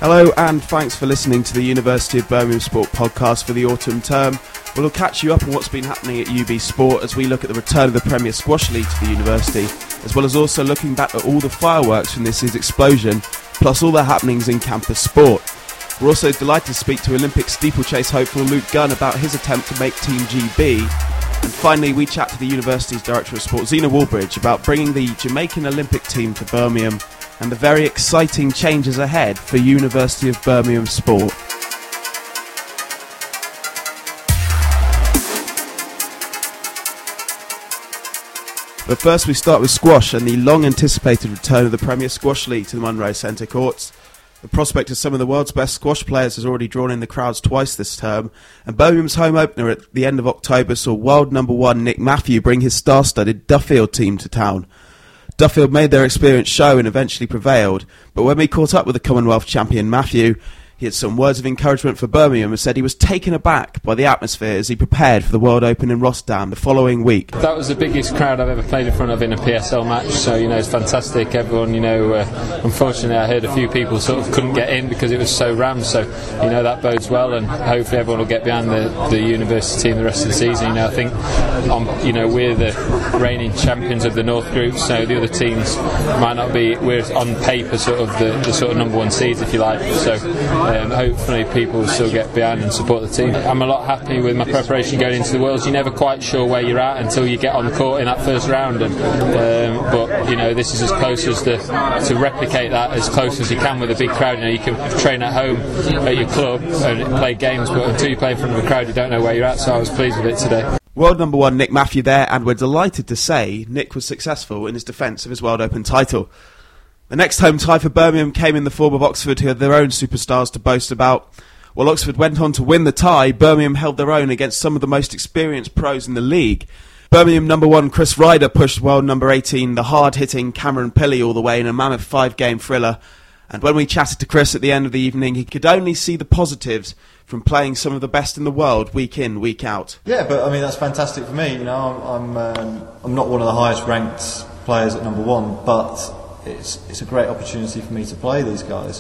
Hello and thanks for listening to the University of Birmingham Sport podcast for the autumn term. We'll catch you up on what's been happening at UB Sport as we look at the return of the Premier Squash League to the university, as well as also looking back at all the fireworks from this year's explosion, plus all the happenings in campus sport. We're also delighted to speak to Olympic steeplechase hopeful Luke Gunn about his attempt to make Team GB. And finally, we chat to the university's Director of Sport, Zena Wallbridge, about bringing the Jamaican Olympic team to Birmingham and the very exciting changes ahead for University of Birmingham Sport. But first we start with squash and the long-anticipated return of the Premier Squash League to the Munro Centre courts. The prospect of some of the world's best squash players has already drawn in the crowds twice this term, and Birmingham's home opener at the end of October saw world number one Nick Matthew bring his star-studded Duffield team to town. Duffield made their experience show and eventually prevailed, but when we caught up with the Commonwealth champion Matthew, he had some words of encouragement for Birmingham and said he was taken aback by the atmosphere as he prepared for the World Open in Rotterdam the following week. That was the biggest crowd I've ever played in front of in a PSL match, so it's fantastic. Everyone, unfortunately I heard a few people sort of couldn't get in because it was so rammed, so that bodes well, and hopefully everyone will get behind the university team the rest of the season. I think we're the reigning champions of the North Group, so the other teams might not be. We're on paper sort of the sort of number one seeds, if you like, so hopefully people will still get behind and support the team. I'm a lot happy with my preparation going into the Worlds. You're never quite sure where you're at until you get on the court in that first round, but this is as close as to replicate that as close as you can with a big crowd. You can train at home at your club and play games, but until you play in front of a crowd you don't know where you're at, so I was pleased with it today. World number one Nick Matthew there, and we're delighted to say Nick was successful in his defence of his World Open title. The next home tie for Birmingham came in the form of Oxford, who had their own superstars to boast about. While Oxford went on to win the tie, Birmingham held their own against some of the most experienced pros in the league. Birmingham number one Chris Ryder pushed world number 18, the hard-hitting Cameron Pilley, all the way in a mammoth 5-game thriller. And when we chatted to Chris at the end of the evening, he could only see the positives from playing some of the best in the world week in, week out. Yeah, but that's fantastic for me. I'm not one of the highest ranked players at number one, but it's a great opportunity for me to play these guys.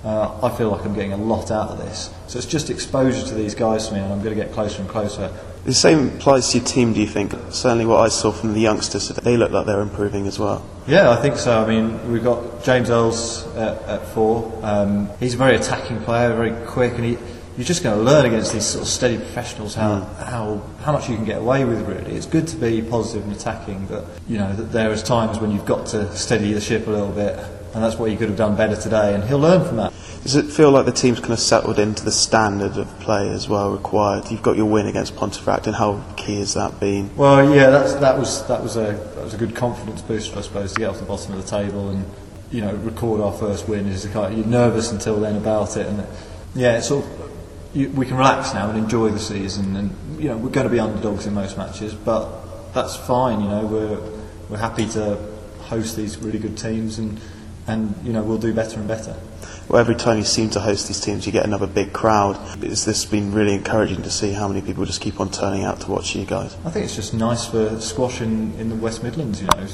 I feel like I'm getting a lot out of this. So it's just exposure to these guys for me, and I'm going to get closer and closer. The same applies to your team, do you think? Certainly what I saw from the youngsters, they look like they're improving as well. Yeah, I think so. We've got James Earls at 4. He's a very attacking player, very quick, and you're just going to learn against these sort of steady professionals how much you can get away with, really. It's good to be positive and attacking, but that there is times when you've got to steady the ship a little bit, and that's what you could have done better today, and he'll learn from that. Does it feel like the team's kind of settled into the standard of play as well required? You've got your win against Pontefract, and how key has that been? Well, yeah, that was a good confidence booster, I suppose, to get off the bottom of the table and record our first win. You're nervous until then about it, and it's sort of. We can relax now and enjoy the season, and we're going to be underdogs in most matches, but that's fine. We're happy to host these really good teams, and we'll do better and better. Well, every time you seem to host these teams, you get another big crowd. Has this been really encouraging to see how many people just keep on turning out to watch you guys? I think it's just nice for squash in the West Midlands,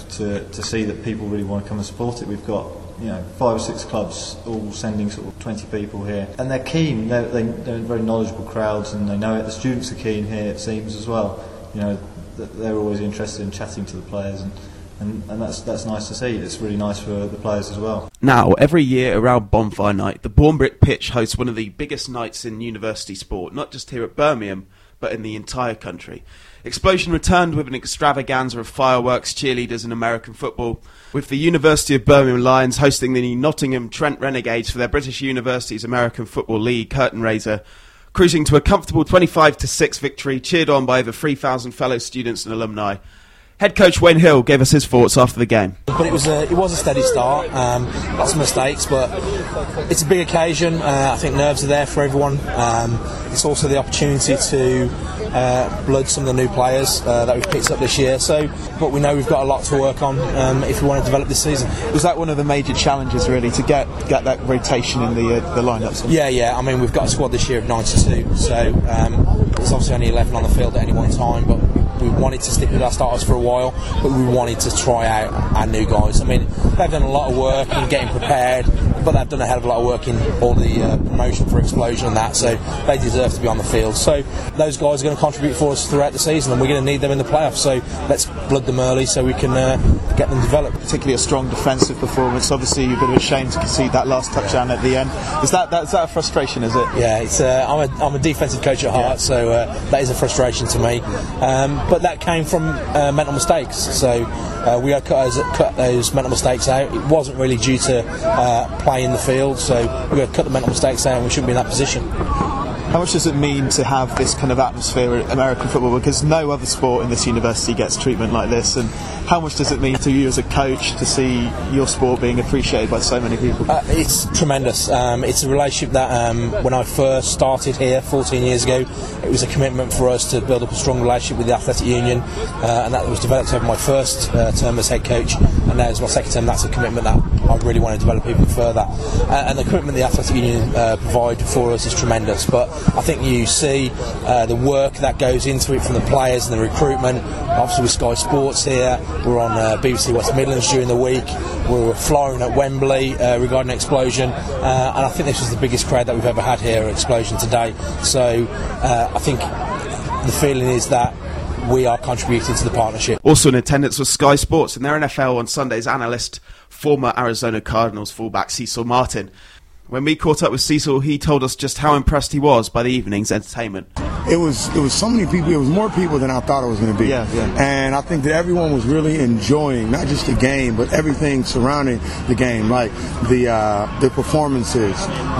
to see that people really want to come and support it. We've got 5 or 6 clubs all sending sort of 20 people here, and they're keen. They're very knowledgeable crowds, and they know it. The students are keen here, it seems, as well. They're always interested in chatting to the players, and that's nice to see. It's really nice for the players as well. Now, every year around Bonfire Night, the Bourne-Brick Pitch hosts one of the biggest nights in university sport, not just here at Birmingham, but in the entire country. Explosion returned with an extravaganza of fireworks, cheerleaders and American football, with the University of Birmingham Lions hosting the Nottingham Trent Renegades for their British Universities American Football League curtain raiser, cruising to a comfortable 25-6 victory, cheered on by over 3,000 fellow students and alumni. Head coach Wayne Hill gave us his thoughts after the game. But it was a steady start, lots of mistakes, but it's a big occasion. I think nerves are there for everyone. It's also the opportunity to blood some of the new players that we've picked up this year. But we know we've got a lot to work on if we want to develop this season. Was that one of the major challenges, really, to get that rotation in the lineups? Yeah. We've got a squad this year of 92, so there's obviously only 11 on the field at any one time, but we wanted to stick with our starters for a while, but we wanted to try out our new guys. I mean, they've done a lot of work in getting prepared, but they've done a hell of a lot of work in all the promotion for Explosion and that, so they deserve to be on the field. So those guys are going to contribute for us throughout the season, and we're going to need them in the playoffs, so let's blood them early so we can get them developed. Particularly a strong defensive performance. Obviously you're a bit of a shame to concede that last touchdown at the end. Is that a frustration, is it? Yeah, it's I'm a defensive coach at heart, so that is a frustration to me, but that came from mental mistakes, so we had cut those mental mistakes out. It wasn't really due to play in the field, so we had cut the mental mistakes out and we shouldn't be in that position. How much does it mean to have this kind of atmosphere in American football? Because no other sport in this university gets treatment like this. And how much does it mean to you as a coach to see your sport being appreciated by so many people? It's tremendous. It's a relationship that when I first started here 14 years ago, it was a commitment for us to build up a strong relationship with the Athletic Union, and that was developed over my first term as head coach, and now as my second term, that's a commitment that I really want to develop even further. And the commitment the Athletic Union provide for us is tremendous, but I think you see the work that goes into it from the players and the recruitment. Obviously with Sky Sports here, we're on BBC West Midlands during the week, we were flying at Wembley regarding Explosion, and I think this was the biggest crowd that we've ever had here at Explosion today. So I think the feeling is that we are contributing to the partnership. Also in attendance was Sky Sports and their NFL on Sundays analyst, former Arizona Cardinals fullback Cecil Martin. When we caught up with Cecil, he told us just how impressed he was by the evening's entertainment. It was so many people. It was more people than I thought it was going to be. Yeah. And I think that everyone was really enjoying not just the game, but everything surrounding the game, like the performances,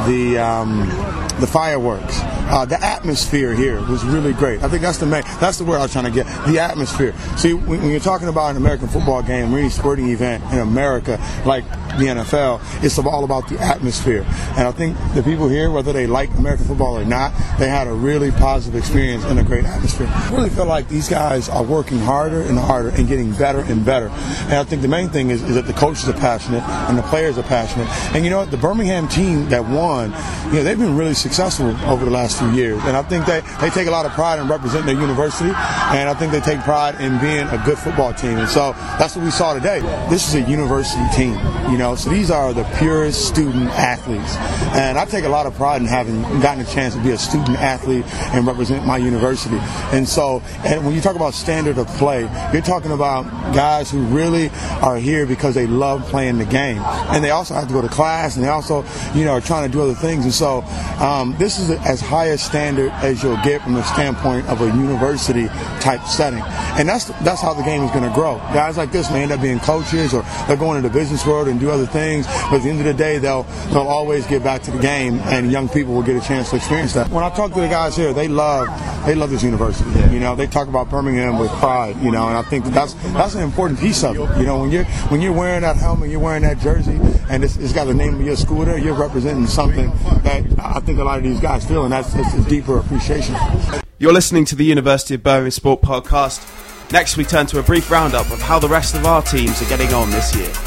the fireworks, the atmosphere here was really great. I think that's the word I was trying to get. The atmosphere. See, when you're talking about an American football game, any sporting event in America, like the NFL, it's all about the atmosphere. And I think the people here, whether they like American football or not, they had a really positive experience and a great atmosphere. I really feel like these guys are working harder and harder and getting better and better. And I think the main thing is that the coaches are passionate and the players are passionate. And you know what? The Birmingham team that won, they've been really successful over the last few years. And I think they take a lot of pride in representing their university. And I think they take pride in being a good football team. And so that's what we saw today. This is a university team, so these are the purest student athletes. And I take a lot of pride in having gotten a chance to be a student athlete and represent my university. And when you talk about standard of play, you're talking about guys who really are here because they love playing the game. And they also have to go to class, and they also, are trying to do other things. And so this is as high a standard as you'll get from the standpoint of a university type setting. And that's how the game is going to grow. Guys like this may end up being coaches, or they're going into the business world and do other things, but at the end of the day, they'll always get back to the game, and young people will get a chance to experience that. When I talk to the guys here, they love this university. They talk about Birmingham with pride, and I think that's an important piece of it. When you're wearing that helmet, you're wearing that jersey, and it's got the name of your school there, you're representing something that I think a lot of these guys feel, and that's a deeper appreciation. You're listening to the University of Birmingham Sport Podcast. Next, we turn to a brief roundup of how the rest of our teams are getting on this year.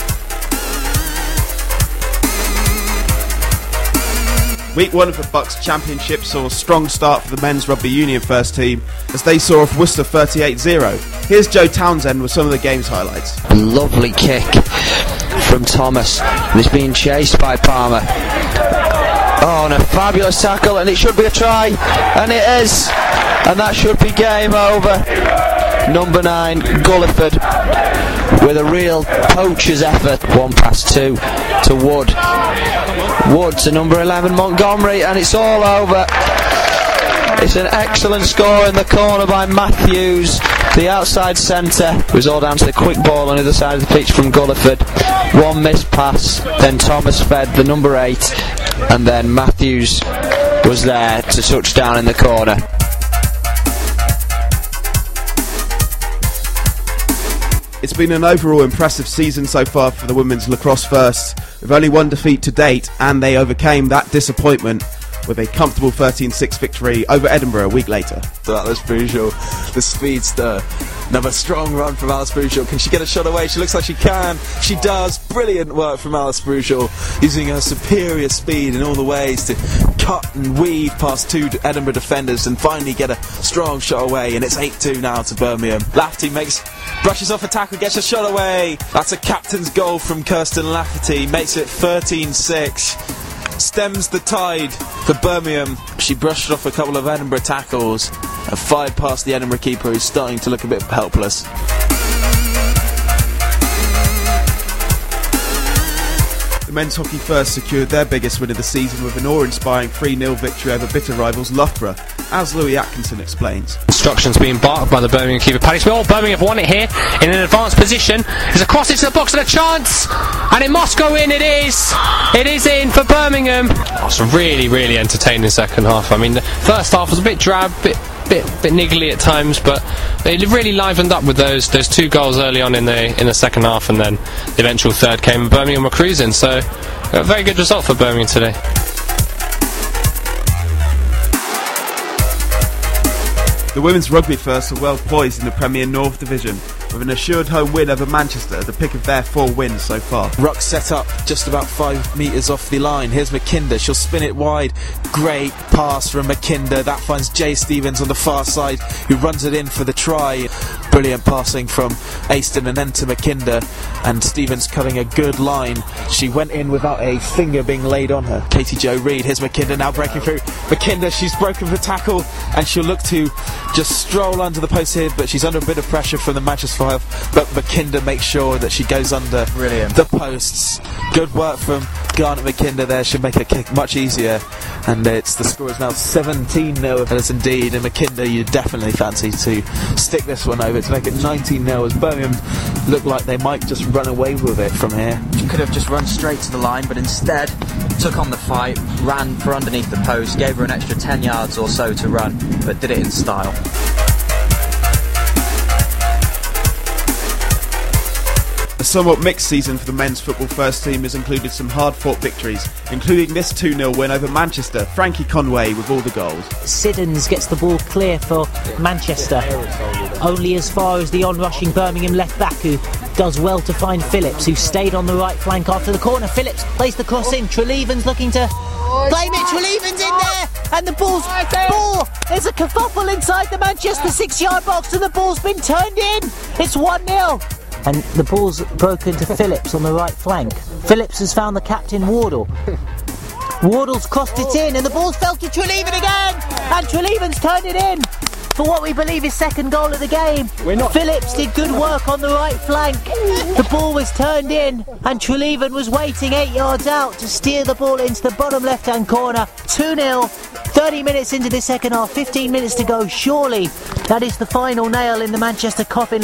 Week 1 of the Bucks Championship saw a strong start for the men's rugby union first team as they saw off Worcester 38-0. Here's Joe Townsend with some of the game's highlights. A lovely kick from Thomas, who's being chased by Palmer. Oh, and a fabulous tackle, and it should be a try, and it is, and that should be game over. Number 9, Gulliford, with a real poacher's effort. 1 past 2 to Wood. Wood to number 11, Montgomery, and it's all over. It's an excellent score in the corner by Matthews, the outside centre. It was all down to the quick ball on the other side of the pitch from Gulliford. 1 missed pass, then Thomas fed the number 8, and then Matthews was there to touch down in the corner. It's been an overall impressive season so far for the women's lacrosse first, with only 1 defeat to date, and they overcame that disappointment with a comfortable 13-6 victory over Edinburgh a week later. Atlas Peugeot, the speedster, Another strong run from Alice Bruchel. Can she get a shot away? She looks like she can. She does. Brilliant work from Alice Bruchel, using her superior speed in all the ways to cut and weave past two Edinburgh defenders and finally get a strong shot away. And it's 8-2 now to Birmingham. Lafferty brushes off a tackle, gets a shot away. That's a captain's goal from Kirsten Lafferty. Makes it 13-6. Stems the tide for Birmingham. She brushed off a couple of Edinburgh tackles and fired past the Edinburgh keeper, who's starting to look a bit helpless. The men's hockey first secured their biggest win of the season with an awe-inspiring 3-0 victory over bitter rivals Loughborough, as Louis Atkinson explains. Instructions being barked by the Birmingham keeper Paddy Smith. Birmingham have won it here in an advanced position. There's a cross into the box and a chance, and it must go in. It is in for Birmingham. Oh, it's a really entertaining second half. I mean, the first half was a bit drab, bit niggly at times, but they really livened up with those two goals early on in the second half, and then the eventual third came and Birmingham were cruising. So a very good result for Birmingham today. The women's rugby first are well poised in the Premier North Division, with an assured home win over Manchester, the pick of their 4 wins so far. Ruck set up just about 5 metres off the line. Here's McKinder, she'll spin it wide. Great pass from McKinder, that finds Jay Stevens on the far side, who runs it in for the try. Brilliant passing from Aston and then to McKinder, and Stevens cutting a good line. She went in without a finger being laid on her. Katie Jo Reid, here's McKinder now breaking through. McKinder, she's broken the tackle, and she'll look to just stroll under the post here, but she's under a bit of pressure from the Manchester 5, but McKinder makes sure that she goes under the posts. Good work from Garnet McKinder there, should make her kick much easier, and the score is now 17-0. That is indeed, and McKinder, you definitely fancy to stick this one over to make it 19-0, as Birmingham look like they might just run away with it from here. She could have just run straight to the line, but instead took on the fight, ran for underneath the post, gave her an extra 10 yards or so to run, but did it in style. A somewhat mixed season for the men's football first team has included some hard-fought victories, including this 2-0 win over Manchester. Frankie Conway with all the goals. Siddons gets the ball clear for Manchester, only as far as the on-rushing Birmingham left-back, who does well to find Phillips, who stayed on the right flank after the corner. Phillips plays the cross in, Treleaven's looking to blame it, Treleaven's in there, and the ball, there's a kerfuffle inside the Manchester 6-yard box, and the ball's been turned in. It's 1-0. And the ball's broken to Phillips on the right flank. Phillips has found the captain, Wardle. Wardle's crossed it in, and the ball's fell to Treleaven again, and Treleaven's turned it in for what we believe is second goal of the game. Phillips did good work on the right flank. The ball was turned in, and Treleaven was waiting 8 yards out to steer the ball into the bottom left-hand corner. 2-0, 30 minutes into the second half, 15 minutes to go. Surely that is the final nail in the Manchester coffin.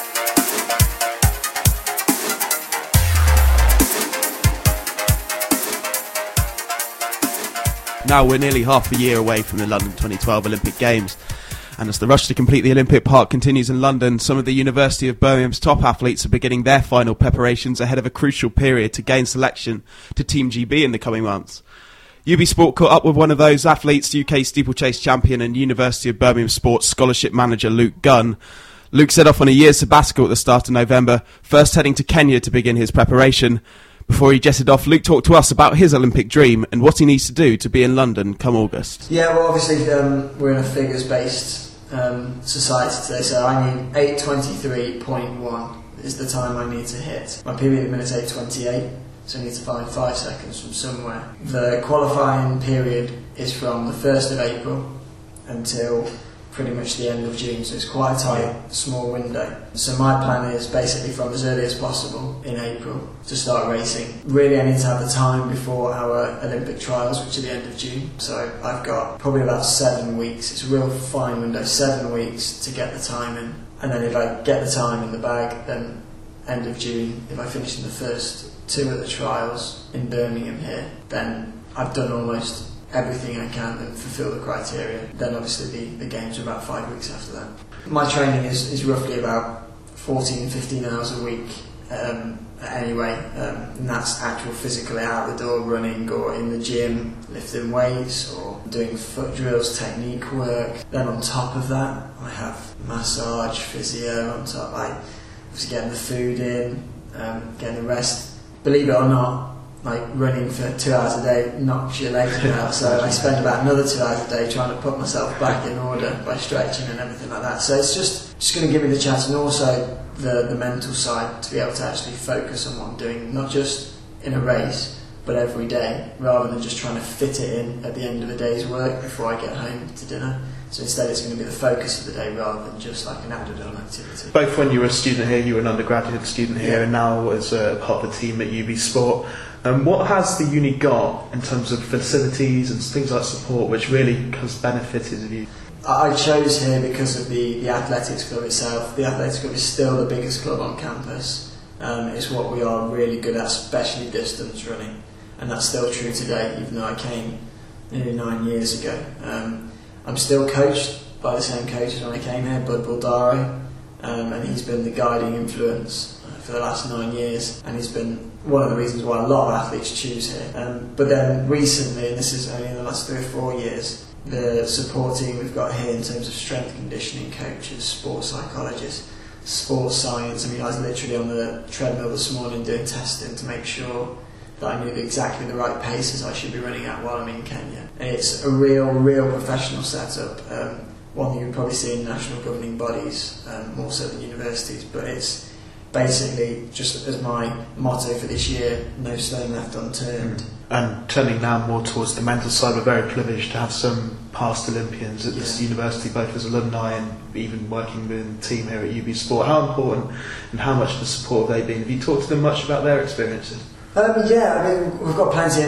Now we're nearly half a year away from the London 2012 Olympic Games, and as the rush to complete the Olympic Park continues in London, some of the University of Birmingham's top athletes are beginning their final preparations ahead of a crucial period to gain selection to Team GB in the coming months. UB Sport caught up with one of those athletes, UK steeplechase champion and University of Birmingham Sports scholarship manager Luke Gunn. Luke set off on a year's sabbatical at the start of November, first heading to Kenya to begin his preparation. Before he jetted off, Luke talked to us about his Olympic dream and what he needs to do to be in London come August. Yeah, well, obviously we're in a figures-based society today, so I need 8:23.1 is the time I need to hit. My PB at the minute is 8:28, so I need to find 5 seconds from somewhere. The qualifying period is from the 1st of April until pretty much the end of June, so it's quite a tight, small window. So my plan is basically from as early as possible in April to start racing. Really, I need to have the time before our Olympic trials, which are the end of June. So I've got probably about 7 weeks. It's a real fine window, 7 weeks to get the time in. And then if I get the time in the bag, then end of June, if I finish in the first 2 of the trials in Birmingham here, then I've done almost everything I can and fulfil the criteria. Then obviously the games are about 5 weeks after that. My training is roughly about 14, 15 hours a week anyway, and that's actual physically out the door running or in the gym, lifting weights or doing foot drills, technique work. Then on top of that, I have massage, physio on top. I was getting the food in, getting the rest. Believe it or not, like running for 2 hours a day knocks your legs out, so I spend about another 2 hours a day trying to put myself back in order by stretching and everything like that. So it's just going to give me the chance, and also the mental side, to be able to actually focus on what I'm doing, not just in a race but every day, rather than just trying to fit it in at the end of a day's work before I get home to dinner. So instead it's going to be the focus of the day rather than just like an added-on activity. Both when you were a student here, you were an undergraduate student here, and now as a part of the team at UB Sport. What has the uni got in terms of facilities and things like support which really has benefited you? I chose here because of the athletics club itself. The athletics club is still the biggest club on campus. It's what we are really good at, especially distance running, and that's still true today, even though I came nearly 9 years ago. I'm still coached by the same coaches when I came here, Bud Buldaro, and he's been the guiding influence for the last 9 years, and he's been one of the reasons why a lot of athletes choose here. But then recently, and this is only in the last 3 or 4 years, the support team we've got here in terms of strength conditioning coaches, sports psychologists, sports science. I mean, I was literally on the treadmill this morning doing testing to make sure that I knew exactly the right paces I should be running at while I'm in Kenya. And it's a real professional setup, one that you would probably see in national governing bodies, more so than universities, but it's basically, just as my motto for this year, no stone left unturned. And turning now more towards the mental side, we're very privileged to have some past Olympians at this university, both as alumni and even working with the team here at UB Sport. How important and how much of the support have they been? Have you talked to them much about their experiences? Yeah, I mean, we've got plenty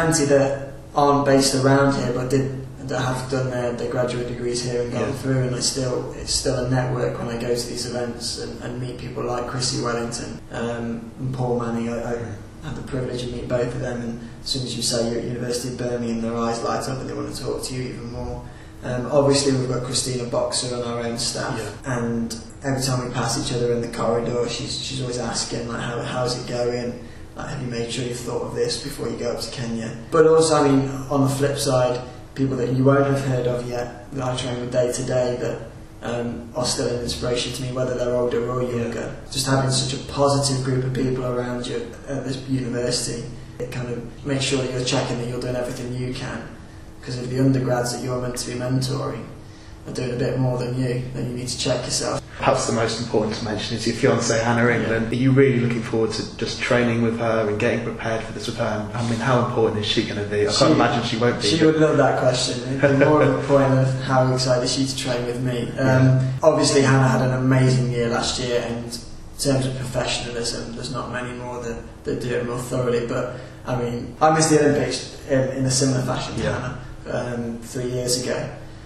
that aren't based around here, but that have done their graduate degrees here and gone through, and it's still a network when I go to these events and meet people like Chrissy Wellington and Paul Manning. I had the privilege of meeting both of them, and as soon as you say you're at University of Birmingham, their eyes light up and they want to talk to you even more. Obviously we've got Christina Boxer on our own staff, and every time we pass each other in the corridor, she's always asking like, how's it going? Like, have you made sure you've thought of this before you go up to Kenya? But also, I mean, on the flip side, people that you won't have heard of yet that I train with day to day that are still an inspiration to me, whether they're older or younger. Just having such a positive group of people around you at this university, it kind of makes sure that you're checking that you're doing everything you can. Because if the undergrads that you're meant to be mentoring are doing a bit more than you, then you need to check yourself. Perhaps the most important to mention is your fiancée Hannah England. Are you really looking forward to just training with her and getting prepared for this with her? I mean, how important is she going to be? I can't imagine she won't be. She would love that question. It'd be more of a point of how excited is she to train with me. Obviously, Hannah had an amazing year last year, and in terms of professionalism, there's not many more that do it more thoroughly. But I mean, I missed the Olympics in a similar fashion to Hannah 3 years ago.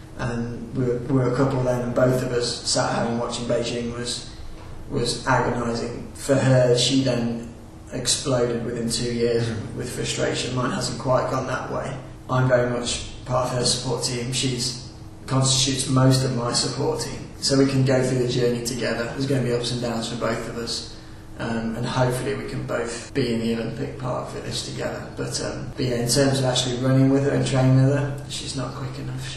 And we were a couple then, and both of us sat at home watching Beijing was agonising. For her, she then exploded within 2 years with frustration. Mine hasn't quite gone that way. I'm very much part of her support team. She constitutes most of my support team. So we can go through the journey together. There's going to be ups and downs for both of us. And hopefully we can both be in the Olympic part of this together. But yeah, in terms of actually running with her and training with her, she's not quick enough.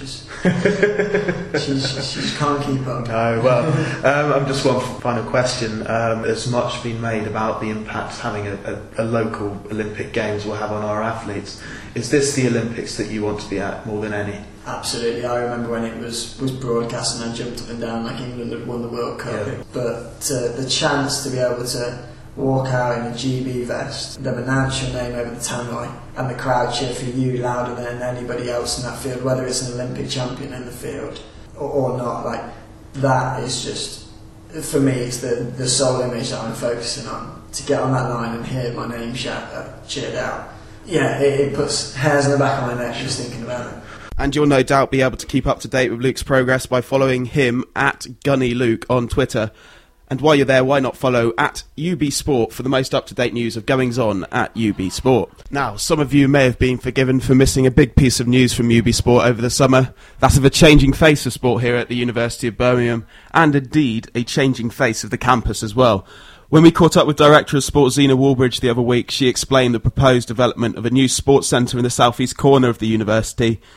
She can't keep up. No, well, just one final question. There's much been made about the impact having a local Olympic Games will have on our athletes. Is this the Olympics that you want to be at more than any? Absolutely. I remember when it was broadcast and I jumped up and down like England had won the World Cup. But the chance to be able to walk out in a GB vest, them announce your name over the tannoy, and the crowd cheer for you louder than anybody else in that field, whether it's an Olympic champion in the field or not, like that is just, for me, it's the sole image that I'm focusing on. To get on that line and hear my name cheered out, it puts hairs on the back of my neck just thinking about it. And you'll no doubt be able to keep up to date with Luke's progress by following him at GunnyLuke on Twitter. And while you're there, why not follow at UB Sport for the most up-to-date news of goings-on at UB Sport. Now, some of you may have been forgiven for missing a big piece of news from UB Sport over the summer. That of a changing face of sport here at the University of Birmingham, and indeed a changing face of the campus as well. When we caught up with Director of Sport Zena Wallbridge the other week, she explained the proposed development of a new sports centre in the southeast corner of the university,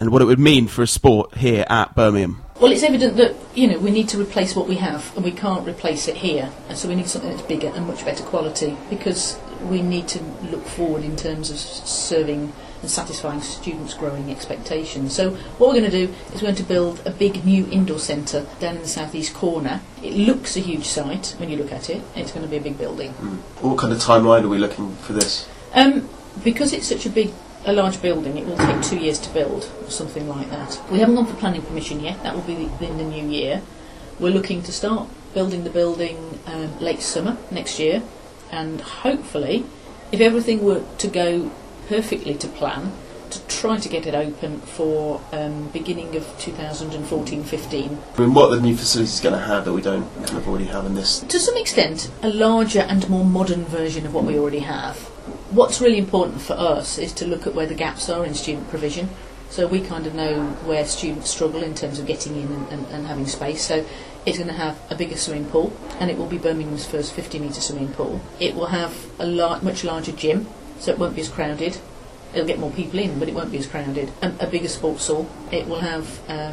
and what it would mean for a sport here at Birmingham. Well, it's evident that, you know, we need to replace what we have, and we can't replace it here, and so we need something that's bigger and much better quality, because we need to look forward in terms of serving and satisfying students' growing expectations. So what we're going to do is we're going to build a big new indoor centre down in the southeast corner. It looks a huge site when you look at it. It's going to be a big building. What kind of timeline are we looking for this? Because it's such a large building, it will take 2 years to build, or something like that. We haven't gone for planning permission yet. That will be in the new year. We're looking to start building the building late summer next year, and hopefully, if everything were to go perfectly to plan, to try to get it open for beginning of 2014-15. I mean, what are the new facilities going to have that we don't kind of already have in this? To some extent, a larger and more modern version of what we already have. What's really important for us is to look at where the gaps are in student provision. So we kind of know where students struggle in terms of getting in and having space. So it's going to have a bigger swimming pool, and it will be Birmingham's first 50-metre swimming pool. It will have a much larger gym, so it won't be as crowded. It'll get more people in, but it won't be as crowded. A bigger sports hall. It will have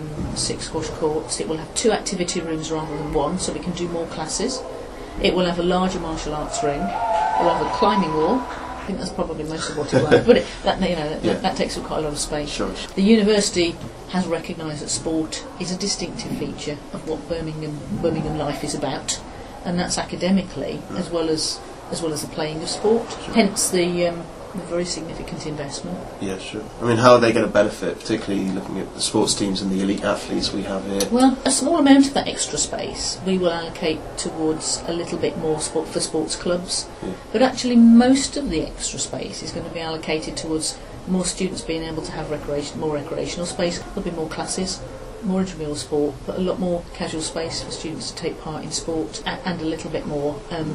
6 squash courts. It will have 2 activity rooms rather than 1, so we can do more classes. It will have a larger martial arts ring. It will have a climbing wall. I think that's probably most of what it will have, but that takes up quite a lot of space. Sure. The university has recognised that sport is a distinctive feature of what Birmingham life is about, and that's academically as well as the playing of sport. Sure. Hence the very significant investment. Yeah, sure. I mean, how are they going to benefit, particularly looking at the sports teams and the elite athletes we have here? Well, a small amount of that extra space we will allocate towards a little bit more sport for sports clubs, but actually most of the extra space is going to be allocated towards more students being able to have more recreational space. There'll be more classes, more intramural sport, but a lot more casual space for students to take part in sport, and a little bit more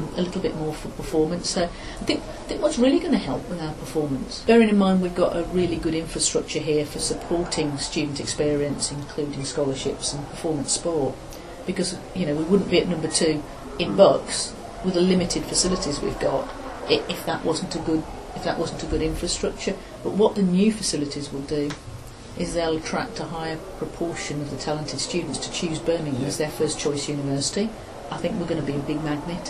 for performance. So I think what's really going to help with our performance, bearing in mind we've got a really good infrastructure here for supporting student experience, including scholarships and performance sport, because we wouldn't be at number 2 in Bucks with the limited facilities we've got if that wasn't a good infrastructure. But what the new facilities will do is they'll attract a higher proportion of the talented students to choose Birmingham as their first choice university. I think we're going to be a big magnet,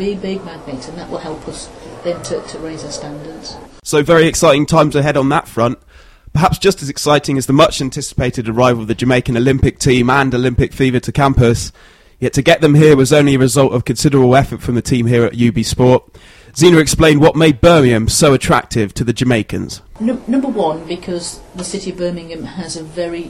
and that will help us then to raise our standards. So very exciting times ahead on that front. Perhaps just as exciting as the much anticipated arrival of the Jamaican Olympic team and Olympic fever to campus. Yet to get them here was only a result of considerable effort from the team here at UB Sport. Zena explained what made Birmingham so attractive to the Jamaicans. Number one, because the city of Birmingham has a very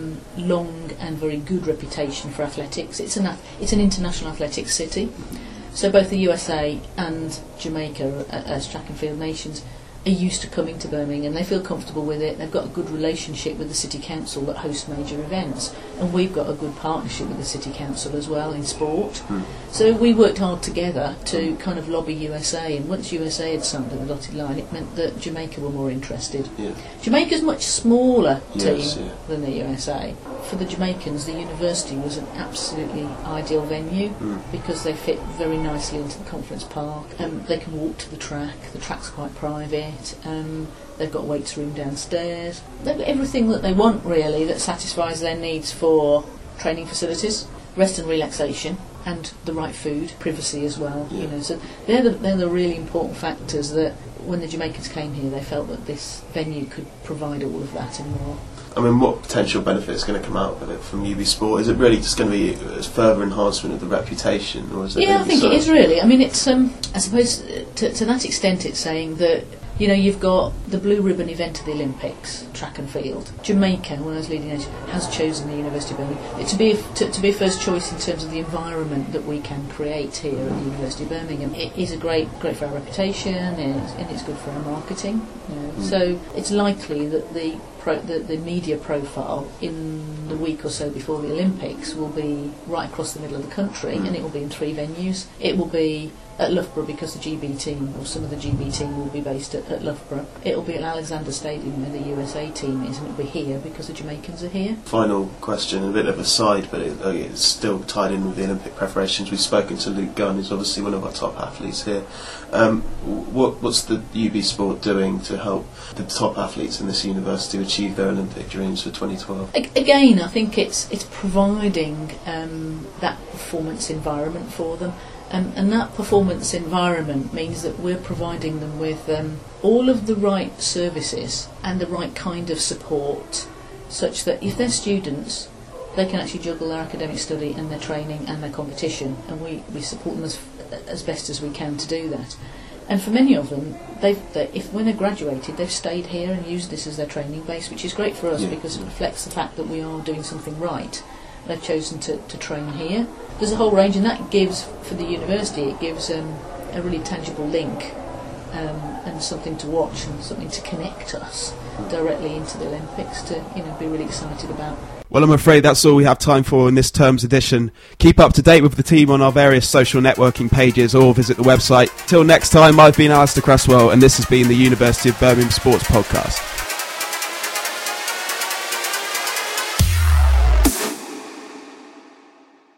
long and very good reputation for athletics. It's an international athletics city. So both the USA and Jamaica, as track and field nations, are used to coming to Birmingham. They feel comfortable with it. They've got a good relationship with the City Council that hosts major events, and we've got a good partnership with the City Council as well in sport. So we worked hard together to kind of lobby USA, and once USA had signed on the dotted line, it meant that Jamaica were more interested. Jamaica's a much smaller team than the USA. For the Jamaicans, the university was an absolutely ideal venue because they fit very nicely into the conference park. They can walk to the track. The track's quite private. They've got a weights room downstairs. They've got everything that they want, really, that satisfies their needs for training facilities, rest and relaxation, and the right food, privacy as well. So they're the really important factors that when the Jamaicans came here, they felt that this venue could provide all of that and more. I mean, what potential benefit is going to come out of it from UB Sport? Is it really just going to be a further enhancement of the reputation, or is it? Yeah, I think it is really. I mean, it's I suppose to that extent, it's saying that you've got the blue ribbon event of the Olympics, track and field. Jamaica, one of those leading nations, has chosen the University of Birmingham to be a first choice in terms of the environment that we can create here at the University of Birmingham. It is great for our reputation, and it's good for our marketing. So it's likely that the media profile in the week or so before the Olympics will be right across the middle of the country, and it will be in 3 venues. It will be at Loughborough, because the GB team, or some of the GB team, will be based at Loughborough. It'll be at Alexander Stadium where the USA team is, and it'll be here because the Jamaicans are here. Final question, a bit of a side, but it's still tied in with the Olympic preparations. We've spoken to Luke Gunn, who's obviously one of our top athletes here. What's the UB Sport doing to help the top athletes in this university achieve their Olympic dreams for 2012? Again, I think it's providing that performance environment for them. And that performance environment means that we're providing them with all of the right services and the right kind of support, such that if they're students, they can actually juggle their academic study and their training and their competition, and we support them as best as we can to do that. And for many of them, when they're graduated, they've stayed here and used this as their training base, which is great for us because it reflects the fact that we are doing something right. They've chosen to train here. There's a whole range, and that gives, for the university, it gives a really tangible link and something to watch and something to connect us directly into the Olympics to be really excited about. Well, I'm afraid that's all we have time for in this term's edition. Keep up to date with the team on our various social networking pages or visit the website. Till next time, I've been Alistair Cresswell, and this has been the University of Birmingham Sports Podcast.